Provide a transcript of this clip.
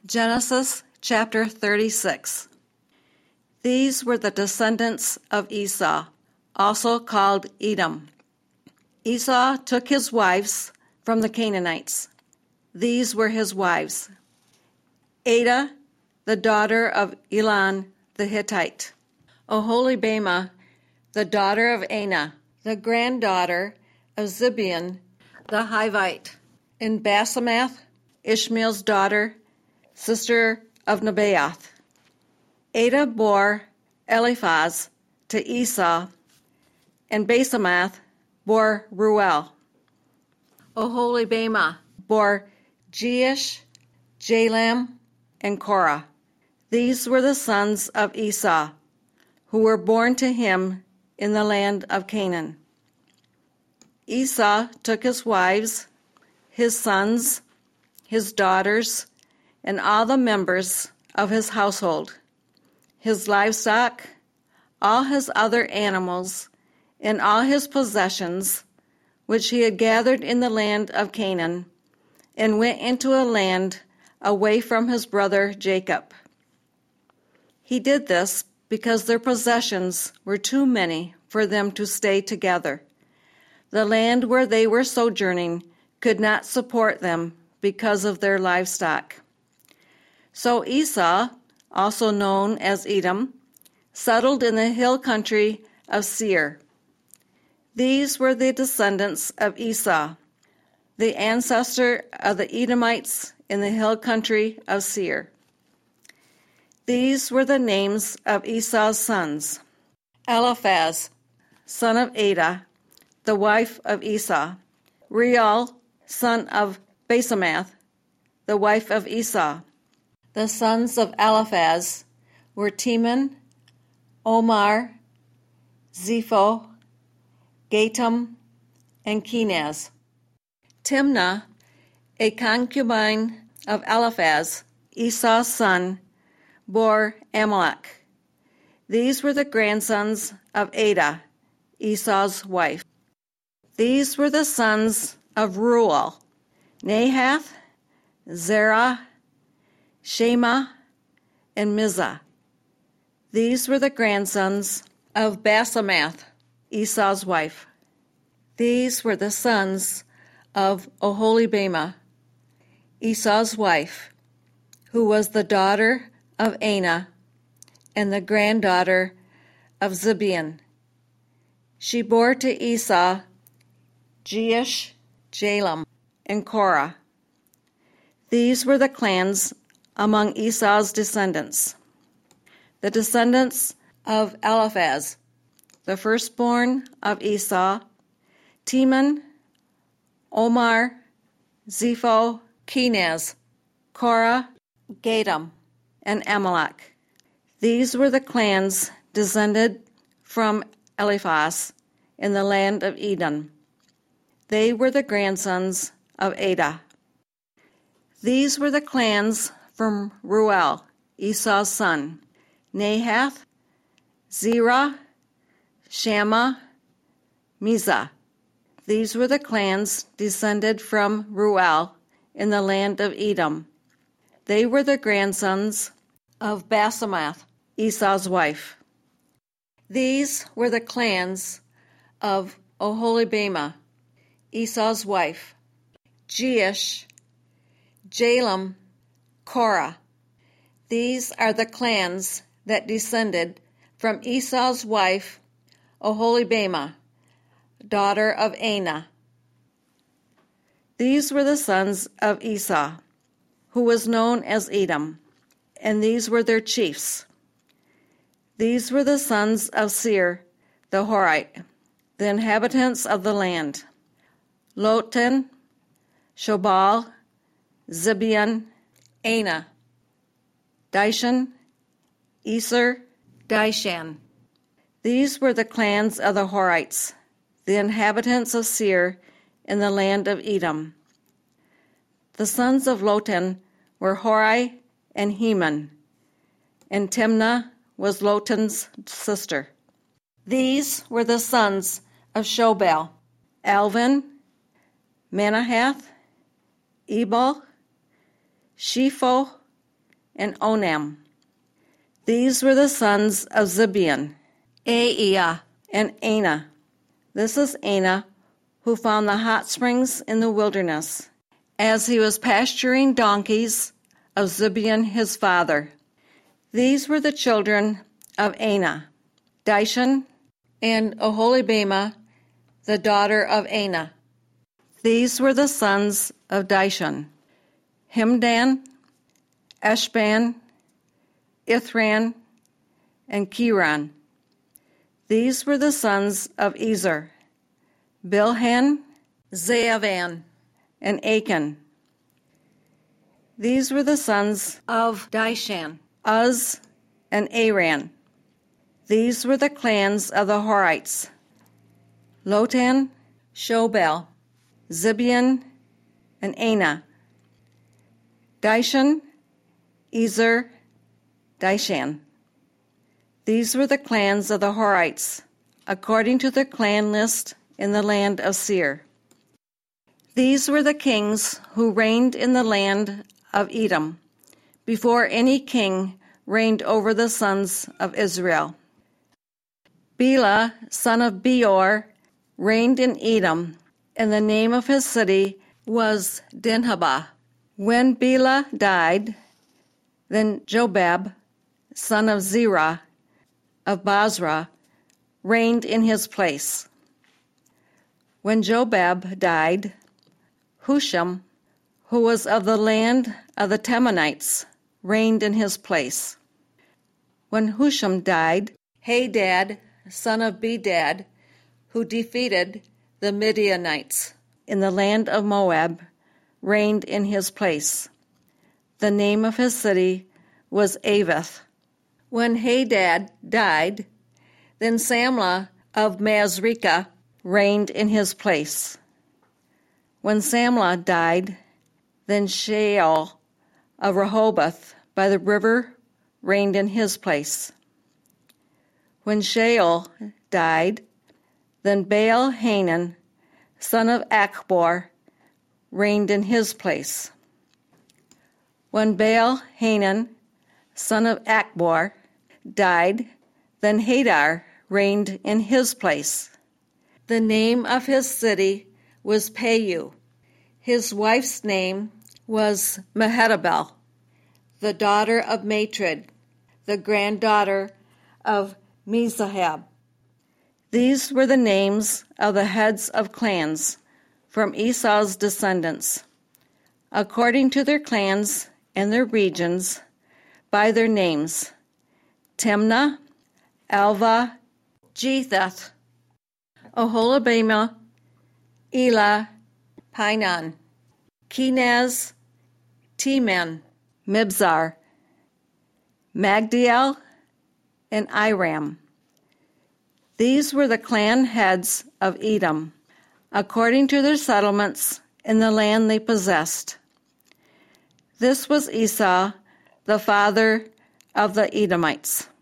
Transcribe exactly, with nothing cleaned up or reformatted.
Genesis chapter thirty-six. These were the descendants of Esau, also called Edom. Esau took his wives from the Canaanites. These were his wives: Adah, the daughter of Elon the Hittite; Oholibamah, the daughter of Anah, the granddaughter of Zibeon the Hivite; and Basemath, Ishmael's daughter, sister of Nebaioth. Adah bore Eliphaz to Esau, and Basemath bore Ruel. Oholibamah bore Jeish, Jalam, and Korah. These were the sons of Esau, who were born to him in the land of Canaan. Esau took his wives, his sons, his daughters, and all the members of his household, his livestock, all his other animals, and all his possessions, which he had gathered in the land of Canaan, and went into a land away from his brother Jacob. He did this because their possessions were too many for them to stay together. The land where they were sojourning could not support them because of their livestock. So Esau, also known as Edom, settled in the hill country of Seir. These were the descendants of Esau, the ancestor of the Edomites in the hill country of Seir. These were the names of Esau's sons: Eliphaz, son of Adah, the wife of Esau; Reuel, son of Basemath, the wife of Esau. The sons of Eliphaz were Teman, Omar, Zepho, Gatam, and Kenaz. Timnah, a concubine of Eliphaz, Esau's son, bore Amalek. These were the grandsons of Adah, Esau's wife. These were the sons of Reuel: Nahath, Zerah, Shema, and Mizah. These were the grandsons of Basemath, Esau's wife. These were the sons of Oholibamah, Esau's wife, who was the daughter of Anah and the granddaughter of Zibeon. She bore to Esau Jeish, Jalam, and Korah. These were the clans among Esau's descendants. The descendants of Eliphaz, the firstborn of Esau: Teman, Omar, Zepho, Kenaz, Korah, Gatam, and Amalek. These were the clans descended from Eliphaz in the land of Edom. They were the grandsons of Adah. These were the clans from Reuel, Esau's son: Nahath, Zerah, Shammah, Mizah. These were the clans descended from Reuel in the land of Edom. They were the grandsons of Basemath, Esau's wife. These were the clans of Oholibamah, Esau's wife: Jeish, Jalam, Korah. These are the clans that descended from Esau's wife Oholibamah, daughter of Anah. These were the sons of Esau, who was known as Edom, and these were their chiefs. These were the sons of Seir the Horite, the inhabitants of the land: Lotan, Shobal, Zibeon, Anah, Dishon, Eser, Dishan. These were the clans of the Horites, the inhabitants of Seir in the land of Edom. The sons of Lotan were Hori and Heman, and Timnah was Lotan's sister. These were the sons of Shobal: Alvin, Manahath, Ebal, Shepho, and Onam. These were the sons of Zibeon, Aiah, and Anah. This is Anah, who found the hot springs in the wilderness, as he was pasturing donkeys of Zibeon his father. These were the children of Anah, Dishon, and Oholibamah, the daughter of Anah. These were the sons of Dishon, Himdan, Eshban, Ithran, and Kiran. These were the sons of Ezer, Bilhan, Zaavan, and Achan. These were the sons of Dishan, Uz, and Aran. These were the clans of the Horites, Lotan, Shobal, Zibeon, and Anah. Dishon, Ezer, Dishan. These were the clans of the Horites, according to the clan list in the land of Seir. These were the kings who reigned in the land of Edom, before any king reigned over the sons of Israel. Bela, son of Beor, reigned in Edom, and the name of his city was Dinhabah. When Bela died, then Jobab, son of Zerah, of Basra, reigned in his place. When Jobab died, Husham, who was of the land of the Temanites, reigned in his place. When Husham died, Hadad, son of Bedad, who defeated the Midianites in the land of Moab, reigned in his place. The name of his city was Avith. When Hadad died, then Samlah of Masrekah reigned in his place. When Samlah died, then Shaul of Rehoboth by the river reigned in his place. When Shaul died, then Baal-Hanan, son of Achbor, reigned in his place. When Baal-Hanan, son of Achbor, died, then Hadar reigned in his place. The name of his city was Payu. His wife's name was Mehetabel, the daughter of Matred, the granddaughter of Mezahab. These were the names of the heads of clans from Esau's descendants, according to their clans and their regions, by their names: Timnah, Alva, Jetheth, Oholibamah, Elah, Pinon, Kenaz, Teman, Mibzar, Magdiel, and Iram. These were the clan heads of Edom, according to their settlements in the land they possessed. This was Esau, the father of the Edomites.